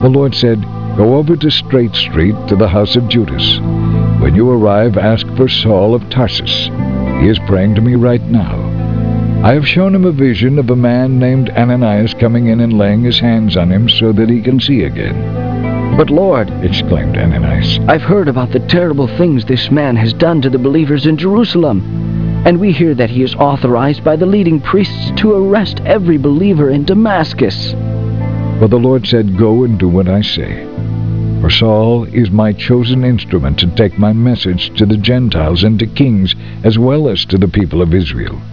The Lord said, "Go over to Straight Street to the house of Judas. When you arrive, ask for Saul of Tarsus. He is praying to me right now. I have shown him a vision of a man named Ananias coming in and laying his hands on him so that he can see again." "But Lord," exclaimed Ananias, "I've heard about the terrible things this man has done to the believers in Jerusalem, and we hear that he is authorized by the leading priests to arrest every believer in Damascus." But the Lord said, "Go and do what I say. For Saul is my chosen instrument to take my message to the Gentiles and to kings as well as to the people of Israel."